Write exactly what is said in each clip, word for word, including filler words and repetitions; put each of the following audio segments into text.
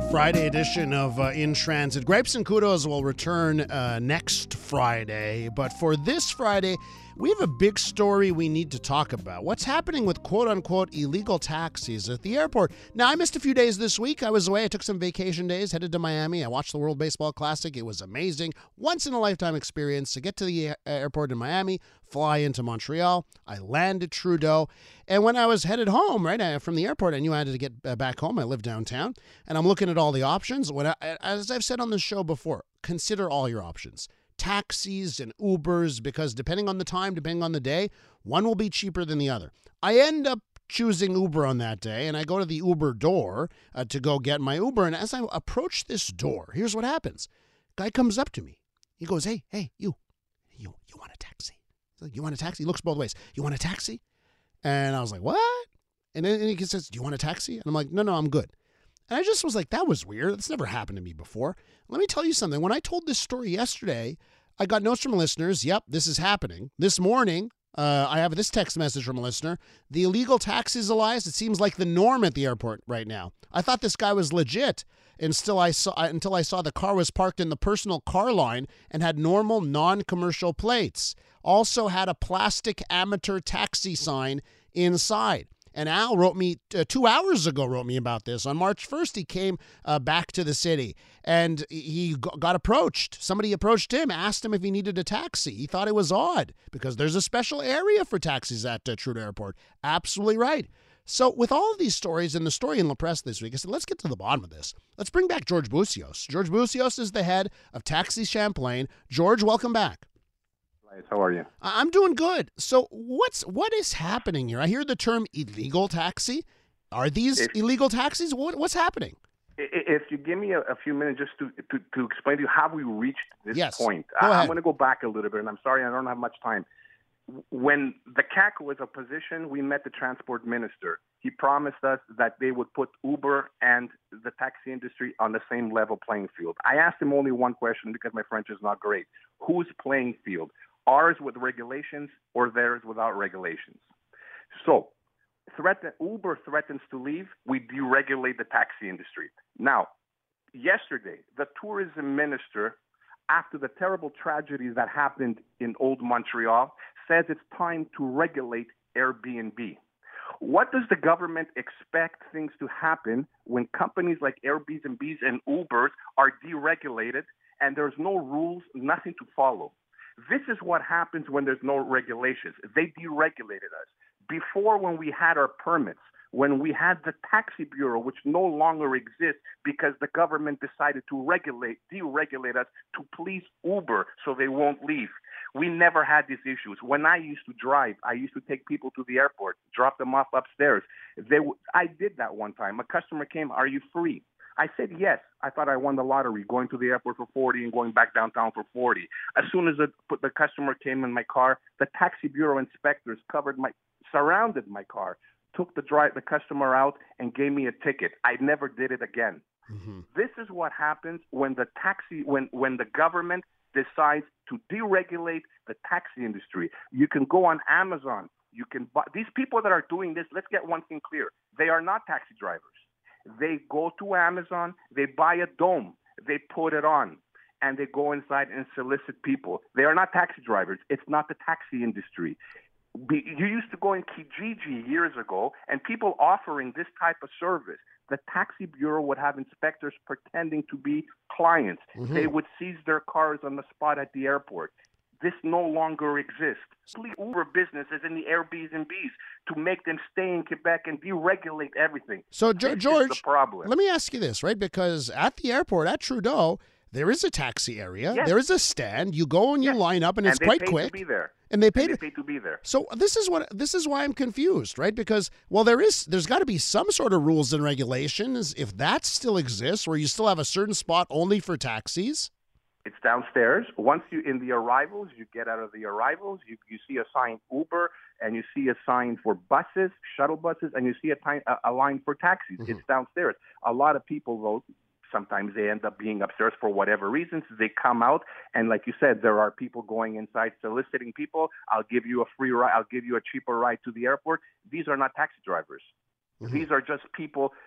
Friday edition of uh, In Transit. Grapes and Kudos will return uh, next Friday, but for this Friday, we have a big story we need to talk about. What's happening with quote-unquote illegal taxis at the airport? Now, I missed a few days this week. I was away. I took some vacation days, headed to Miami. I watched the World Baseball Classic. It was amazing. Once-in-a-lifetime experience to get to the a- airport in Miami, fly into Montreal. I landed Trudeau. And when I was headed home, right, I, from the airport, I knew I had to get uh, back home. I live downtown. And I'm looking at all the options. When I, as I've said on the show before, consider all your options. Taxis and Ubers, because depending on the time, depending on the day, one will be cheaper than the other. I end up choosing Uber on that day, and I go to the Uber door uh, to go get my Uber. And as I approach this door, here's what happens. Guy comes up to me. He goes, hey, hey, you, you, you want a taxi? Like, you want a taxi? He looks both ways. You want a taxi? And I was like, what? And then and he says, do you want a taxi? And I'm like, no, no, I'm good. And I just was like, that was weird. That's never happened to me before. Let me tell you something. When I told this story yesterday, I got notes from listeners. Yep, this is happening. This morning, uh, I have this text message from a listener. The illegal taxis, Elias, it seems like the norm at the airport right now. I thought this guy was legit until I saw, until I saw the car was parked in the personal car line and had normal, non-commercial plates. Also had a plastic amateur taxi sign inside. And Al wrote me uh, two hours ago, wrote me about this. On March first, he came uh, back to the city and he g- got approached. Somebody approached him, asked him if he needed a taxi. He thought it was odd because there's a special area for taxis at uh, Trudeau Airport. Absolutely right. So with all of these stories and the story in La Presse this week, I said, let's get to the bottom of this. Let's bring back George Bussios. George Bussios is the head of Taxi Champlain. George, welcome back. How are you? I'm doing good. So what's what is happening here? I hear the term illegal taxi. Are these if, illegal taxis? What, what's happening? If you give me a, a few minutes just to, to, to explain to you how we reached this yes. point. Go I, ahead. I'm going to go back a little bit, and I'm sorry I don't have much time. When the C A C was opposition, we met the transport minister. He promised us that they would put Uber and the taxi industry on the same level playing field. I asked him only one question because my French is not great. Whose playing field? Ours with regulations or theirs without regulations? So threaten, Uber threatens to leave, we deregulate the taxi industry. Now, yesterday, the tourism minister, after the terrible tragedies that happened in Old Montreal, says it's time to regulate Airbnb. What does the government expect things to happen when companies like Airbnbs and Ubers are deregulated and there's no rules, nothing to follow? This is what happens when there's no regulations. They deregulated us. Before, when we had our permits, when we had the taxi bureau, which no longer exists because the government decided to regulate, deregulate us to please Uber so they won't leave. We never had these issues. When I used to drive, I used to take people to the airport, drop them off upstairs. They, I did that one time. A customer came, are you free? I said yes. I thought I won the lottery, going to the airport for forty and going back downtown for forty. As soon as the, the customer came in my car, the taxi bureau inspectors covered my, surrounded my car, took the drive, the customer out, and gave me a ticket. I never did it again. Mm-hmm. This is what happens when the taxi, when when the government decides to deregulate the taxi industry. You can go on Amazon. You can buy these people that are doing this. Let's get one thing clear: they are not taxi drivers. They go to Amazon, they buy a dome, they put it on, and they go inside and solicit people. They are not taxi drivers. It's not the taxi industry. You used to go in Kijiji years ago, and people offering this type of service. The taxi bureau would have inspectors pretending to be clients. Mm-hmm. They would seize their cars on the spot at the airport. This no longer exists. Uber businesses in the Airbnbs to make them stay in Quebec and deregulate everything. So, jo- George, the problem. Let me ask you this, right? Because at the airport, at Trudeau, there is a taxi area. Yes. There is a stand. You go and you yes. line up, and, and it's quite pay quick. To be there. And they pay, and to, they pay to be there. So this is what this is why I'm confused, right? Because well, there is there's got to be some sort of rules and regulations if that still exists, where you still have a certain spot only for taxis. It's downstairs. Once you in the arrivals, you get out of the arrivals, you, you see a sign Uber, and you see a sign for buses, shuttle buses, and you see a, time, a, a line for taxis. Mm-hmm. It's downstairs. A lot of people, though, sometimes they end up being upstairs for whatever reasons. They come out, and like you said, there are people going inside soliciting people. I'll give you a free ride. I'll give you a cheaper ride to the airport. These are not taxi drivers. Mm-hmm. These are just people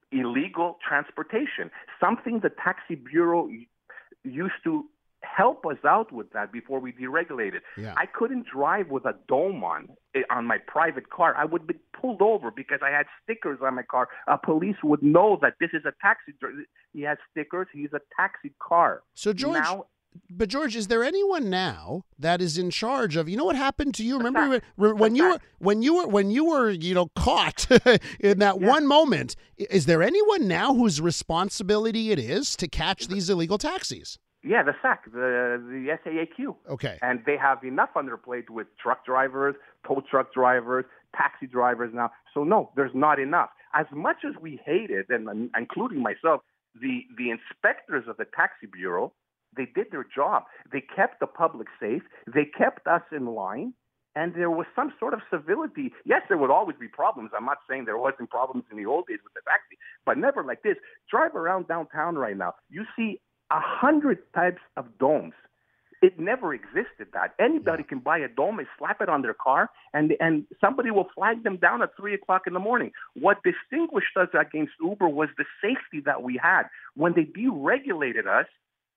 illegal transportation, something the Taxi Bureau used to help us out with that before we deregulated. Yeah. I couldn't drive with a dome on on my private car. I would be pulled over because I had stickers on my car. A police would know that this is a taxi. He has stickers. He's a taxi car. So, George, now, but George, is there anyone now that is in charge of? You know what happened to you? Remember when, when you were when you were when you were you know caught in that yeah. one moment? Is there anyone now whose responsibility it is to catch these illegal taxis? Yeah, the S A C, the the S A A Q. Okay. And they have enough on their plate with truck drivers, tow truck drivers, taxi drivers now. So no, there's not enough. As much as we hate it, and, and including myself, the the inspectors of the Taxi Bureau, they did their job. They kept the public safe. They kept us in line. And there was some sort of civility. Yes, there would always be problems. I'm not saying there wasn't problems in the old days with the taxi, but never like this. Drive around downtown right now. You see a hundred types of domes. It never existed that. Anybody can buy a dome and slap it on their car, and and somebody will flag them down at three o'clock in the morning. What distinguished us against Uber was the safety that we had. When they deregulated us,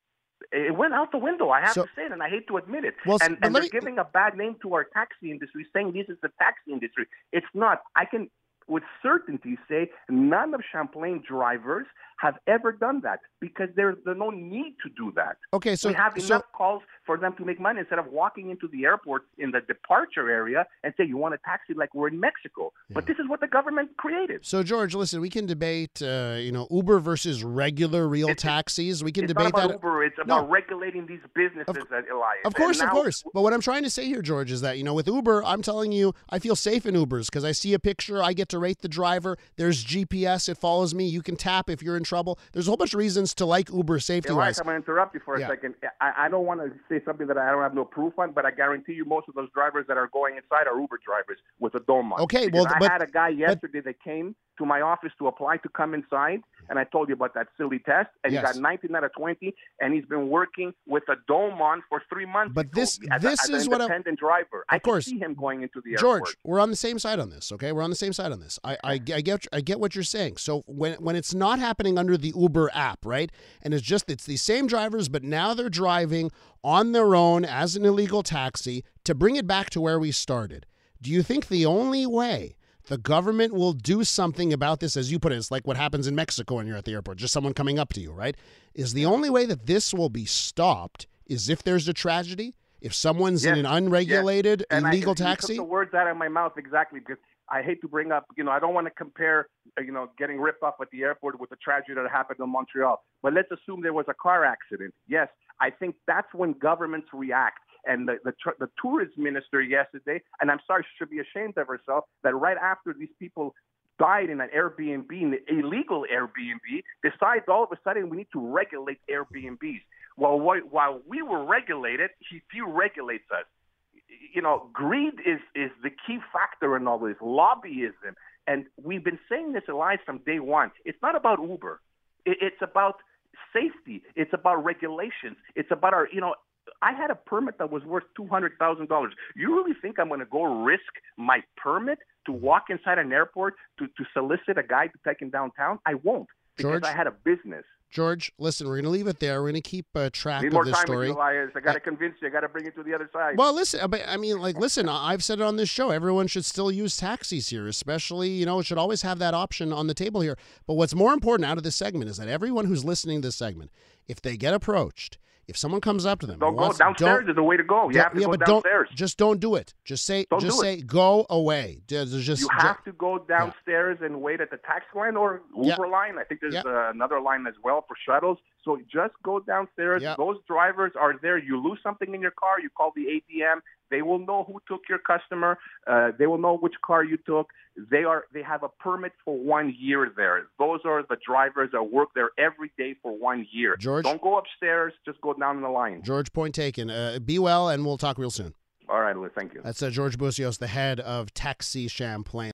it went out the window. I have So- to say it, and I hate to admit it. Well, and but and let they're me- giving a bad name to our taxi industry, saying this is the taxi industry. It's not. I can with certainty say none of Champlain drivers have ever done that because there's, there's no need to do that. Okay, so we have so enough calls for them to make money instead of walking into the airport in the departure area and say, you want a taxi like we're in Mexico. But this is what the government created. So, George, listen, we can debate, uh, you know, Uber versus regular real It's- taxis. We can It's debate not about that. Uber. It's No. about regulating these businesses, Of- uh, Elias. Of course, And of now- course. But what I'm trying to say here, George, is that, you know, with Uber, I'm telling you, I feel safe in Ubers because I see a picture, I get to rate the driver. There's G P S, it follows me. You can tap if you're in trouble. There's a whole bunch of reasons to like Uber Elias, safety-wise. I'm going to interrupt you for a Yeah. second. I, I don't want to say something that I don't have no proof on, but I guarantee you most of those drivers that are going inside are Uber drivers with a dome on. Okay, Because well, I but- had a guy yesterday that came to my office to apply to come inside, and I told you about that silly test, and Yes. he got nineteen out of twenty, and he's been working with a dome on for three months. But he told this- me, as this a, as is an what I'm- independent driver. I Of course. can see him going into the George, airport. we're on the same side on this, okay? We're on the same side on this. I, I, I get I get what you're saying. So when when it's not happening under the Uber app, right? And it's just it's the same drivers, but now they're driving on their own as an illegal taxi. To bring it back to where we started, do you think the only way the government will do something about this, as you put it, it's like what happens in Mexico when you're at the airport, just someone coming up to you, right? Is the only way that this will be stopped is if there's a tragedy? If someone's in Yes, an unregulated, And I- illegal you taxi? took the words out of my mouth exactly because I hate to bring up, you know, I don't want to compare, uh, you know, getting ripped off at the airport with the tragedy that happened in Montreal. But let's assume there was a car accident. Yes, I think that's when governments react. And the, the, tr- the tourism minister yesterday, and I'm sorry, she should be ashamed of herself, that right after these people died in an Airbnb, an illegal Airbnb, decides all of a sudden we need to regulate Airbnbs. Well, wh- while we were regulated, he deregulates us. You know, greed is, is the key factor in all this, lobbyism. And we've been saying this, Elias, from day one. It's not about Uber. It, it's about safety. It's about regulations. It's about our, you know, I had a permit that was worth two hundred thousand dollars. You really think I'm going to go risk my permit to walk inside an airport to, to solicit a guy to take him downtown? I won't because George? I had a business. George, listen, we're going to leave it there. We're going to keep uh, track Need of more this time story. with you, Elias. I got to convince you. I got to bring you to the other side. Well, listen, but I mean, like, listen, I- I've said it on this show. Everyone should still use taxis here, especially, you know, should always have that option on the table here. But what's more important out of this segment is that everyone who's listening to this segment, if they get approached, if someone comes up to them, don't and go wants- downstairs. don't- is the way to go. You don't- have to yeah, go but downstairs. don't just don't do it. Just say, Don't just do say, go away. Just, just You have to go downstairs and wait at the taxi line or Yeah. Uber line. I think there's Yeah. uh, another line as well for shuttles. So just go downstairs. Yeah. Those drivers are there. You lose something in your car, you call the A T M. They will know who took your customer. Uh, they will know which car you took. They are. They have a permit for one year there. Those are the drivers that work there every day for one year. George? Don't go upstairs. Just go down the line. George, point taken. Uh, be well, and we'll talk real soon. All right, Liz. Thank you. That's uh, George Busios, the head of Taxi Champlain.